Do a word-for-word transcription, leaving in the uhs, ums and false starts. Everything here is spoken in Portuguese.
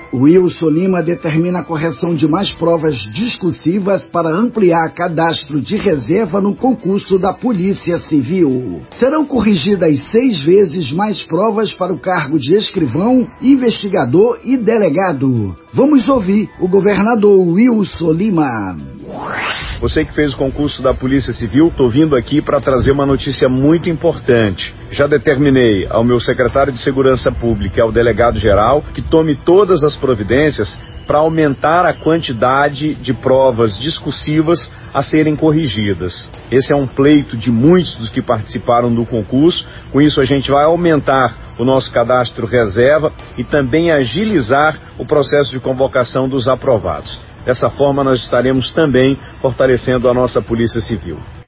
Wilson Lima determina a correção de mais provas discursivas para ampliar cadastro de reserva no concurso da Polícia Civil. Serão corrigidas seis vezes mais provas para o cargo de escrivão, investigador e delegado. Vamos ouvir o governador Wilson Lima. Você que fez o concurso da Polícia Civil, estou vindo aqui para trazer uma notícia muito importante. Já determinei ao meu secretário de Segurança Pública e ao delegado-geral que tome todas as providências para aumentar a quantidade de provas discursivas a serem corrigidas. Esse é um pleito de muitos dos que participaram do concurso. Com isso, a gente vai aumentar o nosso cadastro reserva e também agilizar o processo de convocação dos aprovados. Dessa forma, nós estaremos também fortalecendo a nossa Polícia Civil.